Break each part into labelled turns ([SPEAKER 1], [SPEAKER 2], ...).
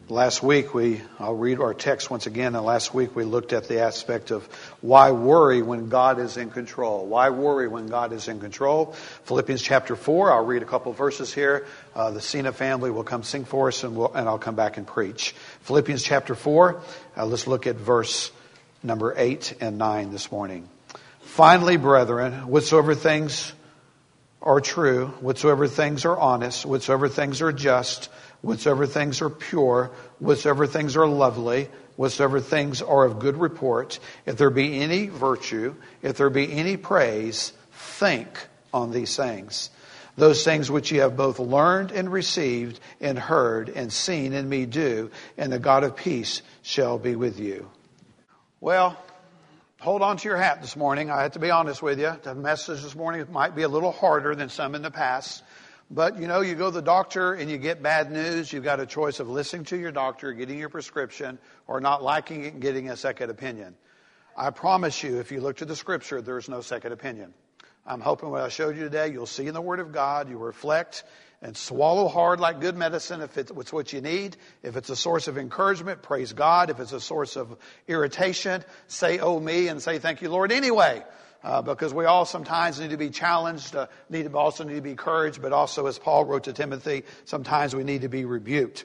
[SPEAKER 1] Last week, I'll read our text once again, and last week we looked at the aspect of why worry when God is in control. Why worry when God is in control? Philippians chapter 4, I'll read a couple of verses here. The Cena family will come sing for us, and I'll come back and preach. Philippians chapter 4, let's look at verse number 8 and 9 this morning. Finally, brethren, whatsoever things are true, whatsoever things are honest, whatsoever things are just, whatsoever things are pure, whatsoever things are lovely, whatsoever things are of good report, if there be any virtue, if there be any praise, think on these things. Those things which ye have both learned and received and heard and seen in me do, and the God of peace shall be with you. Well, hold on to your hat this morning. I have to be honest with you. The message this morning might be a little harder than some in the past. But, you go to the doctor and you get bad news. You've got a choice of listening to your doctor, getting your prescription, or not liking it and getting a second opinion. I promise you, if you look to the Scripture, there's no second opinion. I'm hoping what I showed you today, you'll see in the Word of God, you reflect and swallow hard like good medicine if it's what you need. If it's a source of encouragement, praise God. If it's a source of irritation, say, oh me, and say, thank you, Lord, anyway. Because we all sometimes need to be challenged, also need to be encouraged, but also, as Paul wrote to Timothy, sometimes we need to be rebuked.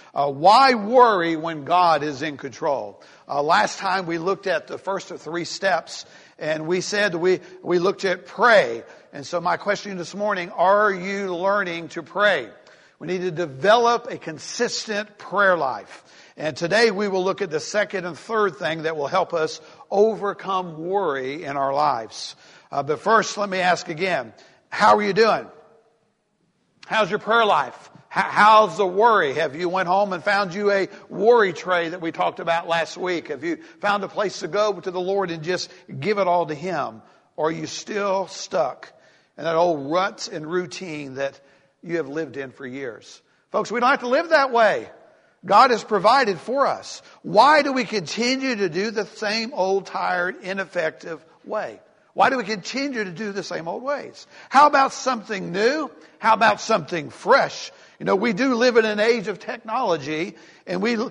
[SPEAKER 1] Why worry when God is in control? Last time we looked at the first of 3 steps, and we said we looked at pray. And so my question this morning, are you learning to pray? We need to develop a consistent prayer life. And today we will look at the second and third thing that will help us overcome worry in our lives. But first, let me ask again, how are you doing? How's your prayer life? How's the worry? Have you went home and found you a worry tray that we talked about last week? Have you found a place to go to the Lord and just give it all to Him? Or are you still stuck in that old rut and routine that you have lived in for years? Folks, we don't have to live that way. God has provided for us. Why do we continue to do the same old, tired, ineffective way? Why do we continue to do the same old ways? How about something new? How about something fresh? We do live in an age of technology, and we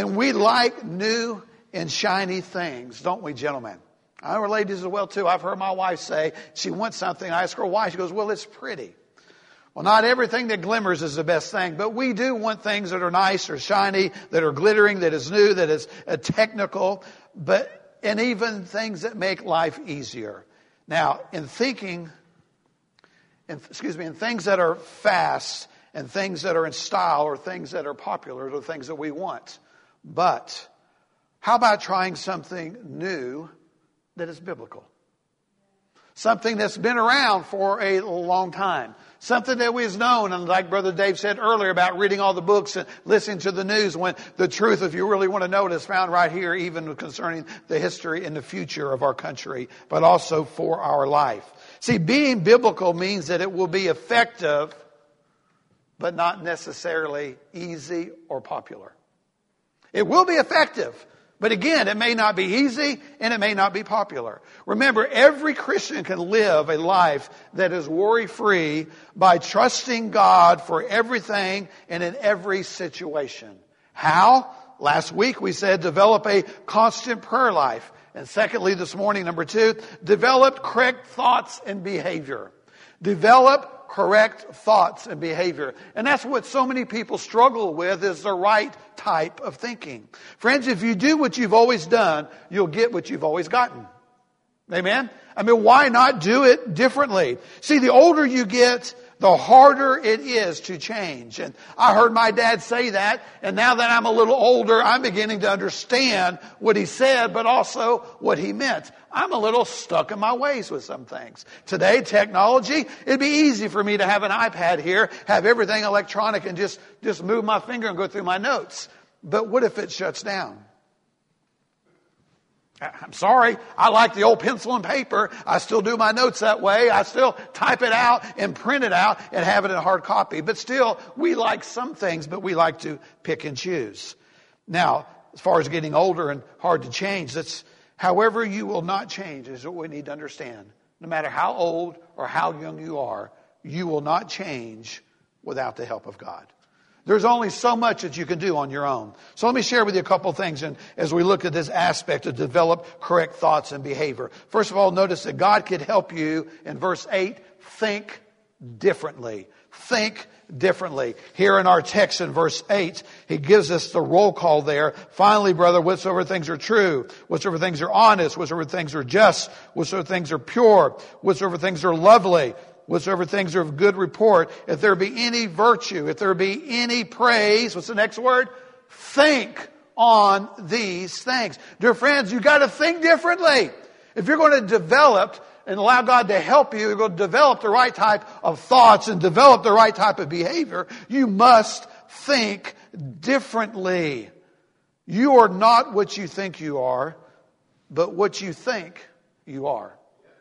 [SPEAKER 1] like new and shiny things, don't we, gentlemen? I know ladies as well, too. I've heard my wife say she wants something. I ask her why. She goes, well, it's pretty. Well, not everything that glimmers is the best thing, but we do want things that are nice or shiny, that are glittering, that is new, that is technical, and even things that make life easier. Now, in things that are fast and things that are in style or things that are popular are things that we want. But how about trying something new that is biblical? Something that's been around for a long time. Something that was known, and like Brother Dave said earlier about reading all the books and listening to the news, when the truth, if you really want to know it, is found right here, even concerning the history and the future of our country, but also for our life. See, being biblical means that it will be effective, but not necessarily easy or popular. It will be effective. But again, it may not be easy and it may not be popular. Remember, every Christian can live a life that is worry-free by trusting God for everything and in every situation. How? Last week we said develop a constant prayer life. And secondly, this morning, number 2, develop correct thoughts and behavior. Develop correct thoughts and behavior. And that's what so many people struggle with, is the right type of thinking. Friends, if you do what you've always done, you'll get what you've always gotten. Amen? Why not do it differently? See, the older you get, the harder it is to change. And I heard my dad say that, and now that I'm a little older, I'm beginning to understand what he said, but also what he meant. I'm a little stuck in my ways with some things. Today, technology, it'd be easy for me to have an iPad here, have everything electronic, and just move my finger and go through my notes. But what if it shuts down? I'm sorry, I like the old pencil and paper. I still do my notes that way. I still type it out and print it out and have it in hard copy. But still, we like some things, but we like to pick and choose. Now, as far as getting older and hard to change, however you will not change is what we need to understand. No matter how old or how young you are, you will not change without the help of God. There's only so much that you can do on your own. So let me share with you a couple things and as we look at this aspect to develop correct thoughts and behavior. First of all, notice that God could help you, in verse 8, think differently. Think differently. Here in our text in verse 8, he gives us the roll call there. Finally, brother, whatsoever things are true, whatsoever things are honest, whatsoever things are just, whatsoever things are pure, whatsoever things are lovely, whatsoever things are of good report, if there be any virtue, if there be any praise, what's the next word? Think on these things. Dear friends, you got to think differently. If you're going to develop and allow God to help you, you're going to develop the right type of thoughts and develop the right type of behavior, you must think differently. You are not what you think you are, but what you think you are.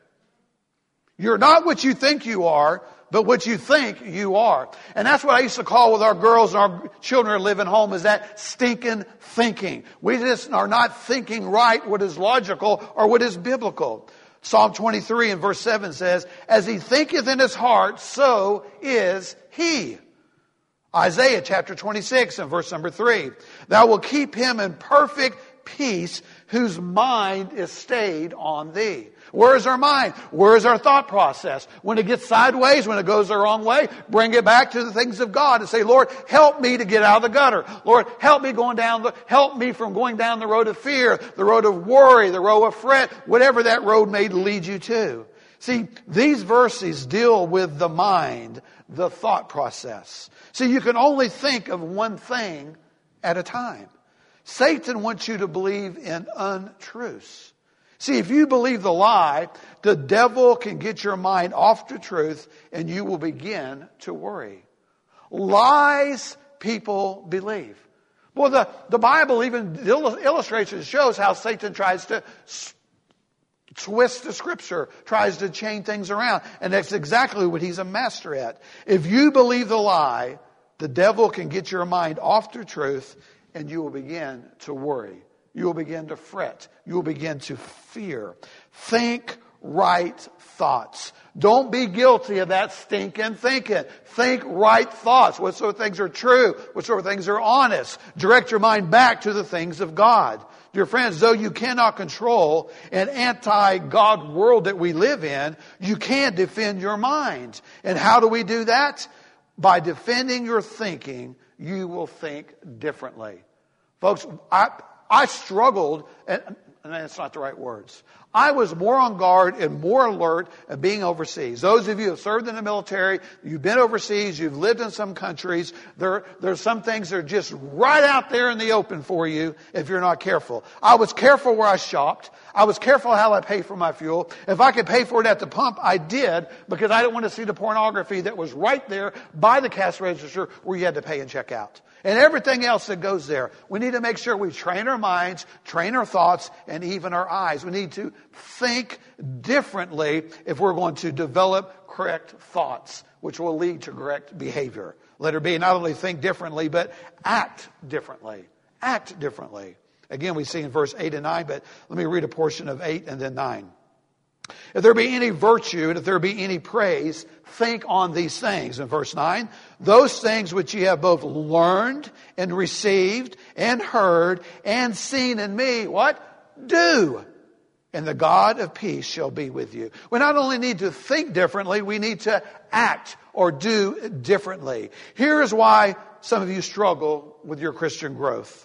[SPEAKER 1] You're not what you think you are, but what you think you are. And that's what I used to call with our girls and our children who live at home is that stinking thinking. We just are not thinking right what is logical or what is biblical. Psalm 23 and verse 7 says, as he thinketh in his heart, so is he. Isaiah chapter 26 and verse number 3. Thou wilt keep him in perfect peace whose mind is stayed on thee. Where is our mind? Where is our thought process? When it gets sideways, when it goes the wrong way, bring it back to the things of God and say, Lord, help me to get out of the gutter. Lord, help me help me from going down the road of fear, the road of worry, the road of fret, whatever that road may lead you to. See, these verses deal with the mind, the thought process. See, you can only think of one thing at a time. Satan wants you to believe in untruths. See, if you believe the lie, the devil can get your mind off the truth and you will begin to worry. Lies people believe. Well, the Bible even illustrates and shows how Satan tries to twist the scripture, tries to change things around. And that's exactly what he's a master at. If you believe the lie, the devil can get your mind off the truth and you will begin to worry. You will begin to fret. You will begin to fear. Think right thoughts. Don't be guilty of that stinking thinking. Think right thoughts. Whatsoever things are true, whatsoever things are honest. Direct your mind back to the things of God. Dear friends, though you cannot control an anti-God world that we live in, you can defend your mind. And how do we do that? By defending your thinking, you will think differently. Folks, I struggled, and that's not the right words. I was more on guard and more alert at being overseas. Those of you who have served in the military, you've been overseas, you've lived in some countries, there's some things that are just right out there in the open for you if you're not careful. I was careful where I shopped. I was careful how I paid for my fuel. If I could pay for it at the pump, I did, because I didn't want to see the pornography that was right there by the cash register where you had to pay and check out. And everything else that goes there. We need to make sure we train our minds, train our thoughts, and even our eyes. We need to think differently if we're going to develop correct thoughts, which will lead to correct behavior. Letter B, not only think differently, but act differently. Act differently. Again, we see in verse 8 and 9, but let me read a portion of 8 and then 9. If there be any virtue and if there be any praise, think on these things. In verse 9, those things which ye have both learned and received and heard and seen in me, what? Do. And the God of peace shall be with you. We not only need to think differently, we need to act or do differently. Here is why some of you struggle with your Christian growth.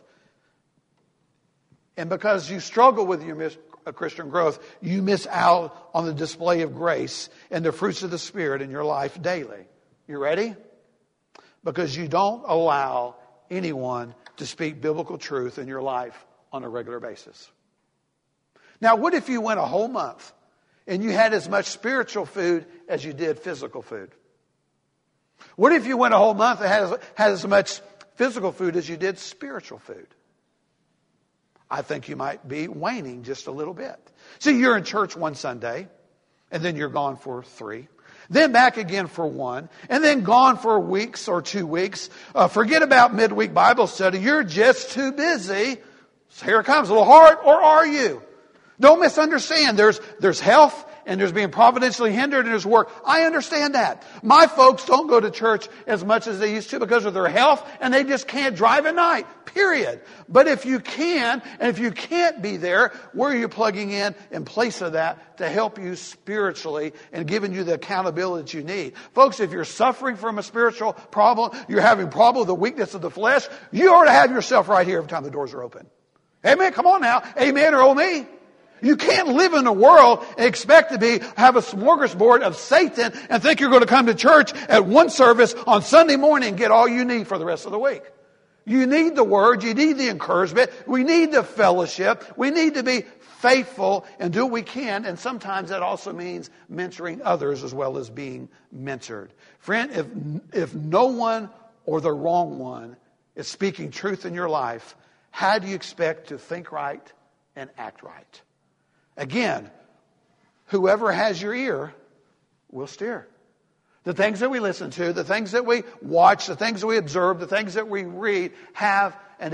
[SPEAKER 1] And because you struggle with your Christian growth, you miss out on the display of grace and the fruits of the Spirit in your life daily. You ready? Because you don't allow anyone to speak biblical truth in your life on a regular basis. Now, what if you went a whole month and you had as much spiritual food as you did physical food? What if you went a whole month and had as much physical food as you did spiritual food? I think you might be waning just a little bit. See, you're in church one Sunday, and then you're gone for 3. Then back again for 1, and then gone for weeks or 2 weeks. Forget about midweek Bible study. You're just too busy. So here it comes, a little hard, or are you? Don't misunderstand. There's health and there's being providentially hindered in his work. I understand that. My folks don't go to church as much as they used to because of their health, and they just can't drive at night, period. But if you can, and if you can't be there, where are you plugging in place of that to help you spiritually and giving you the accountability that you need? Folks, if you're suffering from a spiritual problem, you're having problem with the weakness of the flesh, you ought to have yourself right here every time the doors are open. Amen? Come on now. Amen or oh me. You can't live in a world and expect to have a smorgasbord of Satan and think you're going to come to church at one service on Sunday morning and get all you need for the rest of the week. You need the word. You need the encouragement. We need the fellowship. We need to be faithful and do what we can. And sometimes that also means mentoring others as well as being mentored. Friend, if no one or the wrong one is speaking truth in your life, how do you expect to think right and act right? Again, whoever has your ear will steer. The things that we listen to, the things that we watch, the things that we observe, the things that we read has an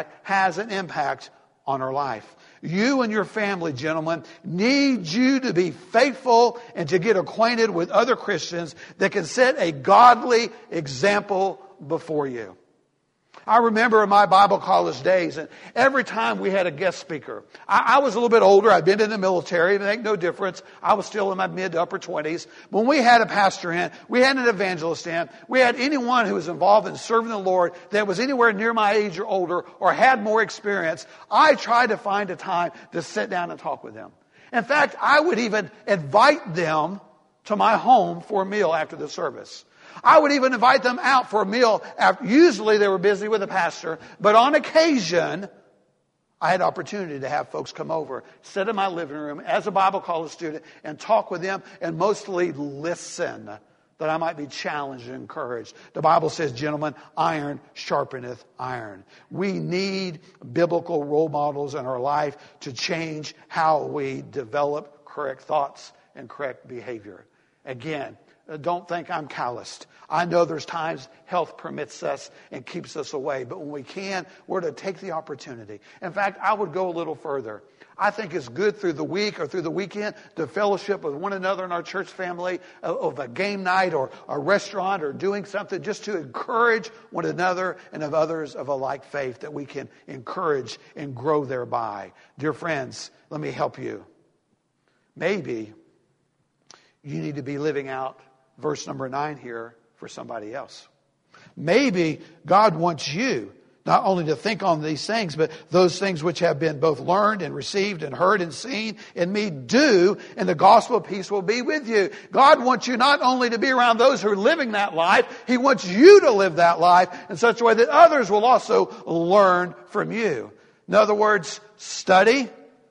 [SPEAKER 1] impact on our life. You and your family, gentlemen, need you to be faithful and to get acquainted with other Christians that can set a godly example before you. I remember in my Bible college days, and every time we had a guest speaker, I was a little bit older. I'd been in the military. It made no difference. I was still in my mid to upper 20s. When we had a pastor in, we had an evangelist in, we had anyone who was involved in serving the Lord that was anywhere near my age or older or had more experience, I tried to find a time to sit down and talk with them. In fact, I would even invite them to my home for a meal after the service. I would even invite them out for a meal. Usually they were busy with the pastor, but on occasion, I had opportunity to have folks come over, sit in my living room as a Bible college student and talk with them and mostly listen that I might be challenged and encouraged. The Bible says, gentlemen, iron sharpeneth iron. We need biblical role models in our life to change how we develop correct thoughts and correct behavior. Again, don't think I'm calloused. I know there's times health permits us and keeps us away, but when we can, we're to take the opportunity. In fact, I would go a little further. I think it's good through the week or through the weekend to fellowship with one another in our church family of a game night or a restaurant or doing something just to encourage one another and of others of a like faith that we can encourage and grow thereby. Dear friends, let me help you. Maybe you need to be living out verse number 9 here for somebody else. Maybe God wants you not only to think on these things, but those things which have been both learned and received and heard and seen in me do, and the gospel of peace will be with you. God wants you not only to be around those who are living that life, He wants you to live that life in such a way that others will also learn from you. In other words, study,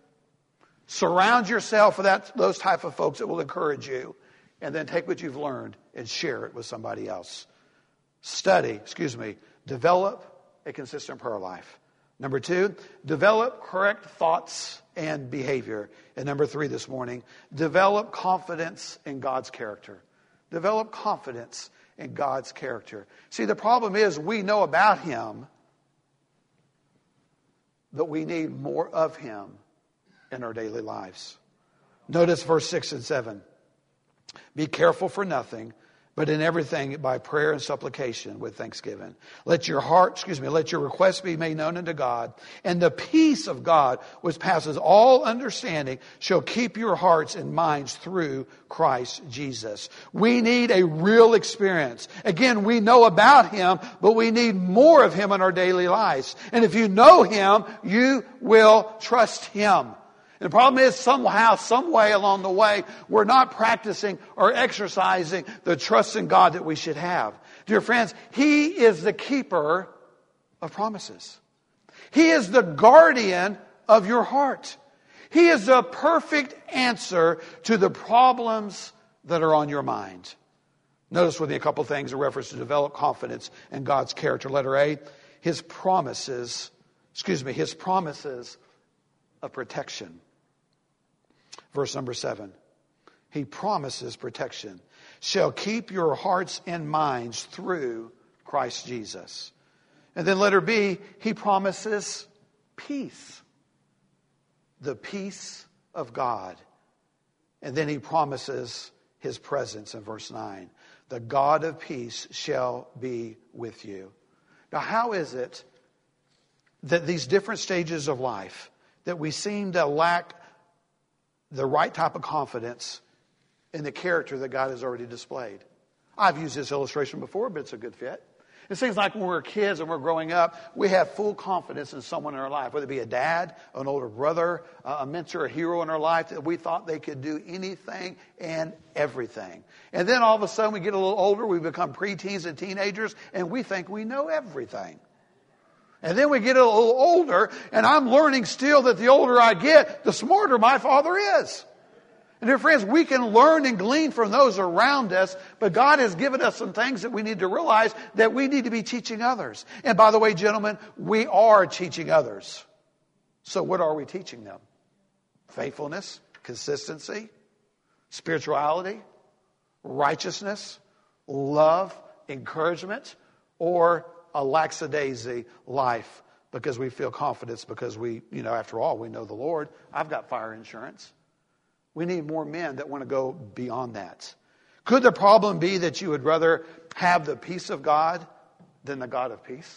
[SPEAKER 1] surround yourself with those type of folks that will encourage you. And then take what you've learned and share it with somebody else. Develop a consistent prayer life. Number 2, develop correct thoughts and behavior. And number 3 this morning, develop confidence in God's character. Develop confidence in God's character. See, the problem is we know about Him, but we need more of Him in our daily lives. Notice verse 6 and 7. Be careful for nothing, but in everything by prayer and supplication with thanksgiving. Let your requests be made known unto God, and the peace of God, which passes all understanding, shall keep your hearts and minds through Christ Jesus. We need a real experience. Again, we know about Him, but we need more of Him in our daily lives. And if you know Him, you will trust Him. The problem is somehow, some way along the way, we're not practicing or exercising the trust in God that we should have. Dear friends, He is the keeper of promises. He is the guardian of your heart. He is the perfect answer to the problems that are on your mind. Notice with me a couple things in reference to develop confidence in God's character. Letter A, His promises of protection. Verse number 7. He promises protection. Shall keep your hearts and minds through Christ Jesus. And then letter B, He promises peace. The peace of God. And then he promises his presence in verse 9. The God of peace shall be with you. Now, how is it that these different stages of life, that we seem to lack the right type of confidence in the character that God has already displayed? I've used this illustration before, but it's a good fit. It seems like when we're kids and we're growing up, we have full confidence in someone in our life, whether it be a dad, an older brother, a mentor, a hero in our life, that we thought they could do anything and everything. And then all of a sudden we get a little older, we become preteens and teenagers, and we think we know everything. And then we get a little older, and I'm learning still that the older I get, the smarter my father is. And dear friends, we can learn and glean from those around us, but God has given us some things that we need to realize that we need to be teaching others. And by the way, gentlemen, we are teaching others. So what are we teaching them? Faithfulness, consistency, spirituality, righteousness, love, encouragement, or a lackadaisy life because we feel confidence because we, after all, we know the Lord. I've got fire insurance. We need more men that want to go beyond that. Could the problem be that you would rather have the peace of God than the God of peace?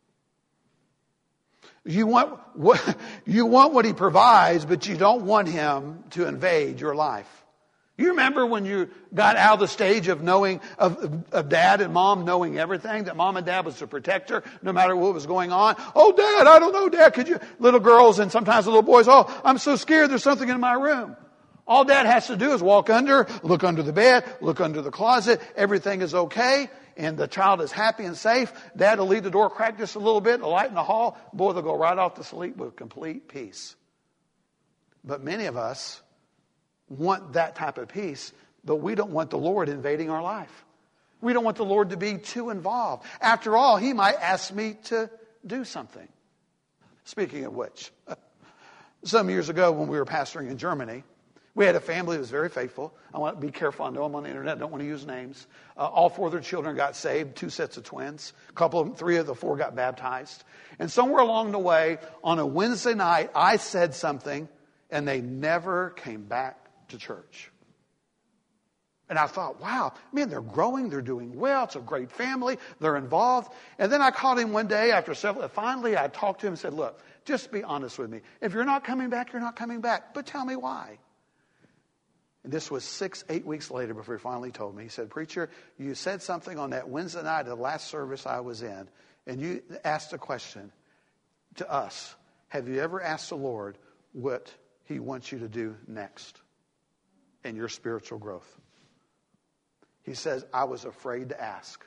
[SPEAKER 1] You want what He provides, but you don't want Him to invade your life. You remember when you got out of the stage of knowing of dad and mom knowing everything, that mom and dad was the protector no matter what was going on. Oh, Dad, I don't know, Dad, could you? Little girls and sometimes little boys, oh, I'm so scared there's something in my room. All Dad has to do is look under the bed, look under the closet. Everything is okay, and the child is happy and safe. Dad will leave the door cracked just a little bit, the light in the hall. Boy, they'll go right off to sleep with complete peace. But many of us want that type of peace, but we don't want the Lord invading our life. We don't want the Lord to be too involved. After all, He might ask me to do something. Speaking of which, some years ago when we were pastoring in Germany, we had a family that was very faithful. I want to be careful. I know I'm on the internet. Don't want to use names. All 4 of their children got saved. 2 sets of twins. 3 of the 4 got baptized. And somewhere along the way, on a Wednesday night, I said something, and they never came back to church. And I thought, wow, man, they're growing. They're doing well. It's a great family. They're involved. And then I called him one day after several. Finally, I talked to him and said, look, just be honest with me. If you're not coming back, you're not coming back. But tell me why. And this was 6-8 weeks later before he finally told me. He said, Preacher, you said something on that Wednesday night of the last service I was in, and you asked a question to us. Have you ever asked the Lord what He wants you to do next in your spiritual growth? He says, I was afraid to ask.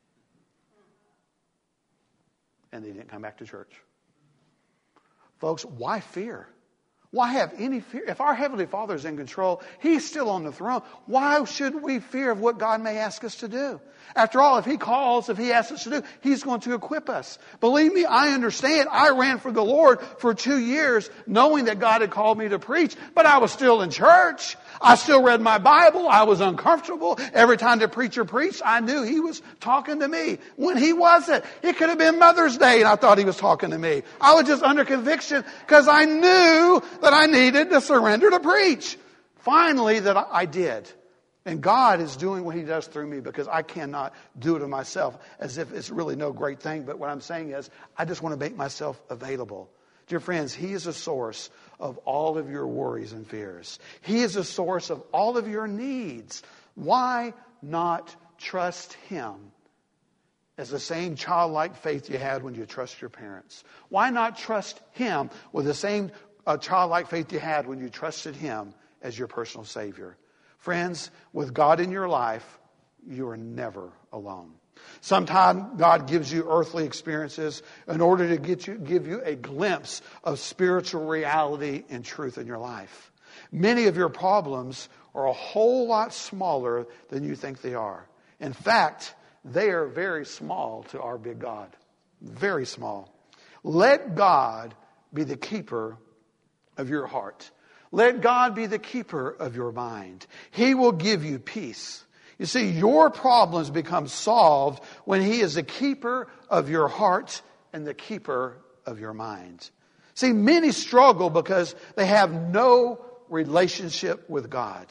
[SPEAKER 1] And they didn't come back to church. Folks, why fear? Why have any fear? If our Heavenly Father is in control, He's still on the throne. Why should we fear of what God may ask us to do? After all, if He calls, if He asks us to do, He's going to equip us. Believe me, I understand. I ran for the Lord for 2 years knowing that God had called me to preach, but I was still in church. I still read my Bible. I was uncomfortable. Every time the preacher preached, I knew he was talking to me. When he wasn't, it could have been Mother's Day and I thought he was talking to me. I was just under conviction because I knew that I needed to surrender to preach. Finally, that I did. And God is doing what He does through me because I cannot do it of myself as if it's really no great thing. But what I'm saying is I just want to make myself available. Dear friends, He is a source of all of your worries and fears. He is a source of all of your needs. Why not trust Him as the same childlike faith you had when you trust your parents? Why not trust Him with the same childlike faith you had when you trusted Him as your personal Savior? Friends, with God in your life, you are never alone. Sometimes God gives you earthly experiences in order to give you a glimpse of spiritual reality and truth in your life. Many of your problems are a whole lot smaller than you think they are. In fact, they are very small to our big God. Very small. Let God be the keeper of your heart. Let God be the keeper of your mind. He will give you peace. You see, your problems become solved when He is the keeper of your heart and the keeper of your mind. See, many struggle because they have no relationship with God.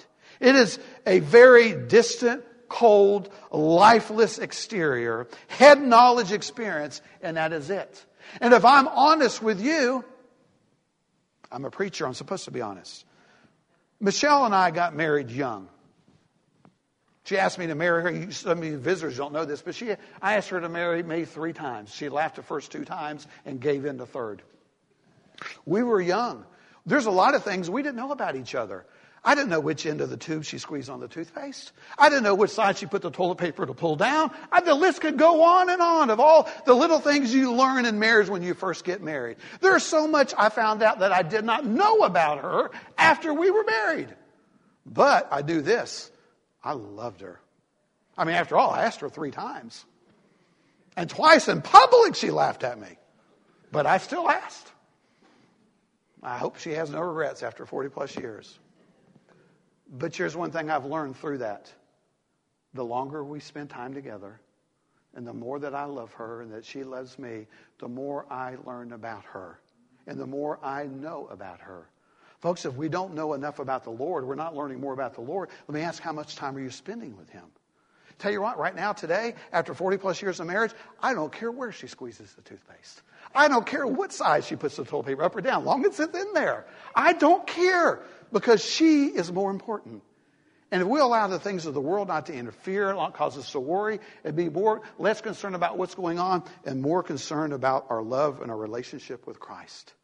[SPEAKER 1] It is a very distant, cold, lifeless exterior, head knowledge experience, and that is it. And if I'm honest with you, I'm a preacher, I'm supposed to be honest. Michelle and I got married young. She asked me to marry her. Some of you visitors don't know this, but I asked her to marry me 3 times. She laughed the first 2 times and gave in the third. We were young. There's a lot of things we didn't know about each other. I didn't know which end of the tube she squeezed on the toothpaste. I didn't know which side she put the toilet paper to pull down. The list could go on and on of all the little things you learn in marriage when you first get married. There's so much I found out that I did not know about her after we were married. But I do this. I loved her. I mean, after all, I asked her 3 times. And twice in public she laughed at me. But I still asked. I hope she has no regrets after 40 plus years. But here's one thing I've learned through that. The longer we spend time together, and the more that I love her and that she loves me, the more I learn about her. And the more I know about her. Folks, if we don't know enough about the Lord, we're not learning more about the Lord. Let me ask, how much time are you spending with Him? Tell you what, right now, today, after 40 plus years of marriage, I don't care where she squeezes the toothpaste. I don't care what side she puts the toilet paper, up or down, long as it's in there. I don't care, because she is more important. And if we allow the things of the world not to interfere, not cause us to worry, and be less concerned about what's going on and more concerned about our love and our relationship with Christ.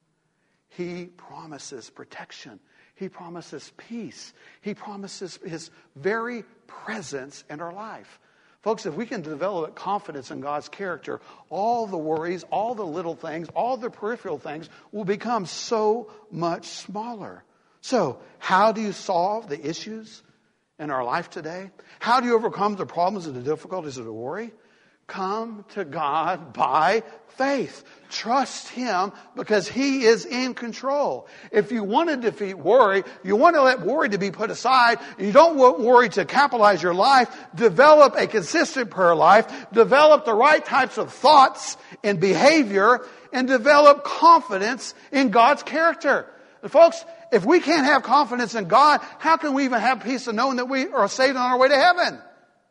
[SPEAKER 1] He promises protection. He promises peace. He promises His very presence in our life. Folks, if we can develop confidence in God's character, all the worries, all the little things, all the peripheral things will become so much smaller. So, how do you solve the issues in our life today? How do you overcome the problems and the difficulties of the worry? Come to God by faith. Trust Him because He is in control. If you want to defeat worry, you want to let worry to be put aside, you don't want worry to capitalize your life, develop a consistent prayer life, develop the right types of thoughts and behavior, and develop confidence in God's character. And folks, if we can't have confidence in God, how can we even have peace of knowing that we are saved on our way to heaven?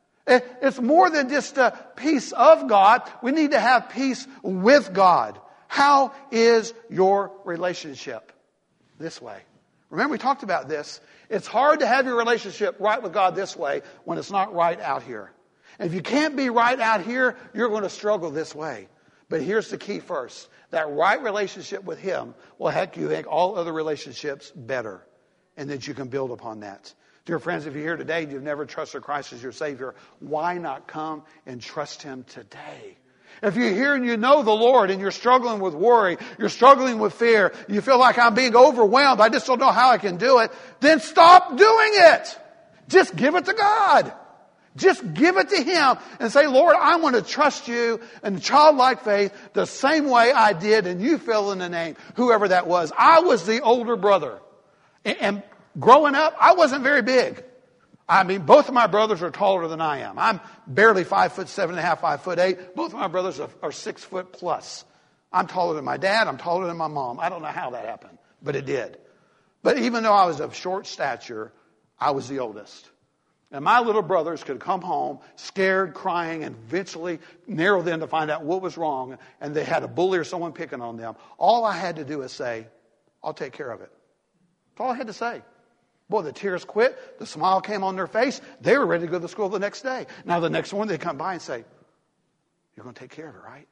[SPEAKER 1] It's more than just a peace of God. We need to have peace with God. How is your relationship? This way. Remember, we talked about this. It's hard to have your relationship right with God this way when it's not right out here. And if you can't be right out here, you're going to struggle this way. But here's the key first. That right relationship with Him will help you make all other relationships better. And that you can build upon that. Dear friends, if you're here today and you've never trusted Christ as your Savior, why not come and trust Him today? If you're here and you know the Lord and you're struggling with worry, you're struggling with fear, you feel like I'm being overwhelmed, I just don't know how I can do it, then stop doing it. Just give it to God. Just give it to Him and say, Lord, I want to trust You in childlike faith the same way I did, and You fill in the name, whoever that was. I was the older brother. And growing up, I wasn't very big. I mean, both of my brothers are taller than I am. I'm barely 5'7.5", 5'8". Both of my brothers are 6 foot plus. I'm taller than my dad. I'm taller than my mom. I don't know how that happened, but it did. But even though I was of short stature, I was the oldest. And my little brothers could come home scared, crying, and eventually narrow in to find out what was wrong, and they had a bully or someone picking on them. All I had to do is say, I'll take care of it. That's all I had to say. Boy, the tears quit. The smile came on their face. They were ready to go to school the next day. Now the next one, they come by and say, you're going to take care of it, right?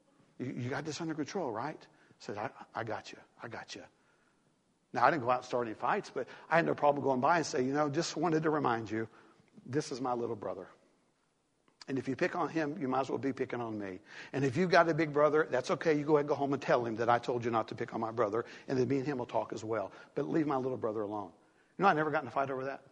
[SPEAKER 1] You got this under control, right? I said, I got you. I got you. Now, I didn't go out and start any fights, but I had no problem going by and say, just wanted to remind you, this is my little brother. And if you pick on him, you might as well be picking on me. And if you've got a big brother, that's okay. You go ahead and go home and tell him that I told you not to pick on my brother, and then me and him will talk as well. But leave my little brother alone. I never got in a fight over that.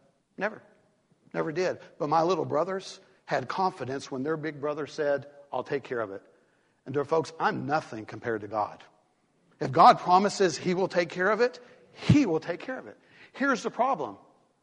[SPEAKER 1] Never did. But my little brothers had confidence when their big brother said, I'll take care of it. And dear folks, I'm nothing compared to God. If God promises He will take care of it, He will take care of it. Here's the problem.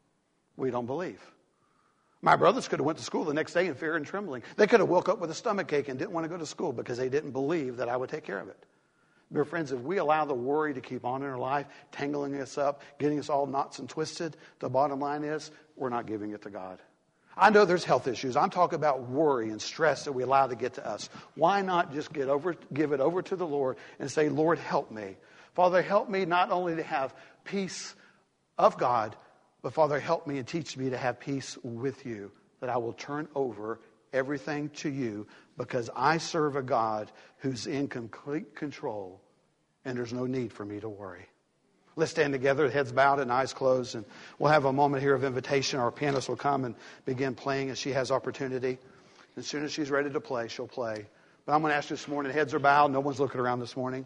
[SPEAKER 1] We don't believe. My brothers could have went to school the next day in fear and trembling. They could have woke up with a stomachache and didn't want to go to school because they didn't believe that I would take care of it. Dear friends, if we allow the worry to keep on in our life, tangling us up, getting us all knots and twisted, the bottom line is we're not giving it to God. I know there's health issues. I'm talking about worry and stress that we allow to get to us. Why not just give it over to the Lord and say, Lord, help me. Father, help me not only to have peace of God, but Father, help me and teach me to have peace with you, that I will turn over everything to you because I serve a God who's in complete control and there's no need for me to worry. Let's stand together, heads bowed and eyes closed, and we'll have a moment here of invitation. Our pianist will come and begin playing as she has opportunity. As soon as she's ready to play, she'll play. But I'm going to ask you this morning, heads are bowed, no one's looking around this morning.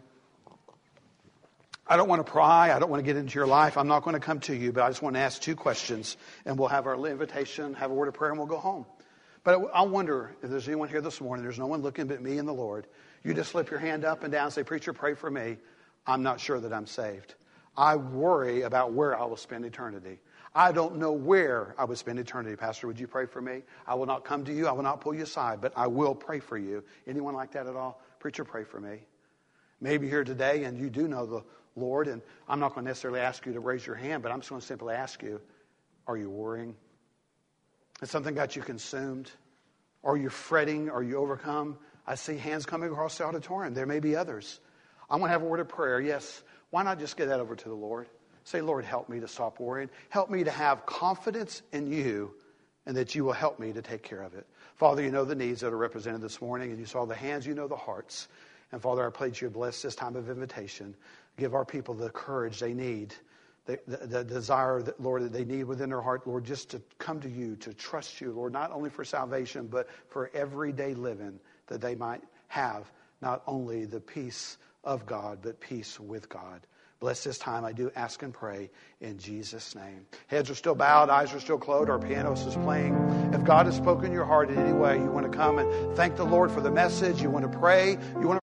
[SPEAKER 1] I don't want to pry. I don't want to get into your life. I'm not going to come to you, but I just want to ask 2 questions, and we'll have our invitation, have a word of prayer, and we'll go home. But I wonder if there's anyone here this morning, there's no one looking but me and the Lord. You just slip your hand up and down and say, Preacher, pray for me. I'm not sure that I'm saved. I worry about where I will spend eternity. I don't know where I would spend eternity. Pastor, would you pray for me? I will not come to you. I will not pull you aside, but I will pray for you. Anyone like that at all? Preacher, pray for me. Maybe here today and you do know the Lord, and I'm not going to necessarily ask you to raise your hand, but I'm just going to simply ask you, are you worrying? Has something got you consumed? Are you fretting? Are you overcome? I see hands coming across the auditorium. There may be others. I'm going to have a word of prayer. Yes. Why not just get that over to the Lord? Say, Lord, help me to stop worrying. Help me to have confidence in you and that you will help me to take care of it. Father, you know the needs that are represented this morning, and you saw the hands, you know the hearts. And Father, I pray that you bless this time of invitation. Give our people the courage they need, the desire, that, Lord, that they need within their heart, Lord, just to come to you, to trust you, Lord, not only for salvation, but for everyday living, that they might have not only the peace of God, but peace with God. Bless this time, I do ask and pray in Jesus' name. Heads are still bowed, eyes are still closed, our pianist is playing. If God has spoken in your heart in any way, you want to come and thank the Lord for the message, you want to pray, you want to